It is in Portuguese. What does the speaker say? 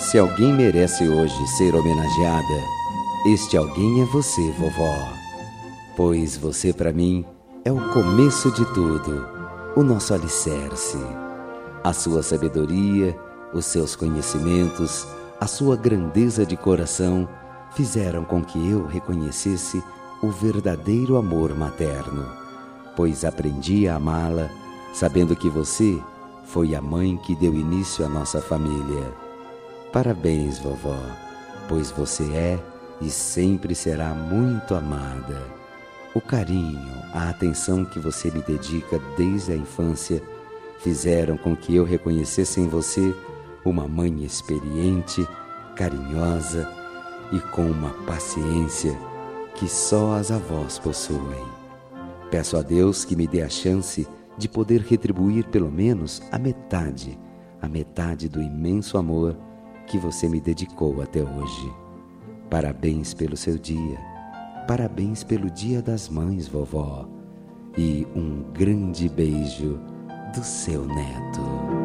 Se alguém merece hoje ser homenageada, este alguém é você, vovó. Pois você para mim é o começo de tudo, o nosso alicerce. A sua sabedoria, os seus conhecimentos, a sua grandeza de coração fizeram com que eu reconhecesse o verdadeiro amor materno, pois aprendi a amá-la sabendo que você foi a mãe que deu início à nossa família. Parabéns, vovó, pois você é e sempre será muito amada. O carinho, a atenção que você me dedica desde a infância fizeram com que eu reconhecesse em você uma mãe experiente, carinhosa e com uma paciência que só as avós possuem. Peço a Deus que me dê a chance de poder retribuir pelo menos a metade do imenso amor que você me dedicou até hoje. Parabéns pelo seu dia, parabéns pelo Dia das Mães, vovó, e um grande beijo do seu neto.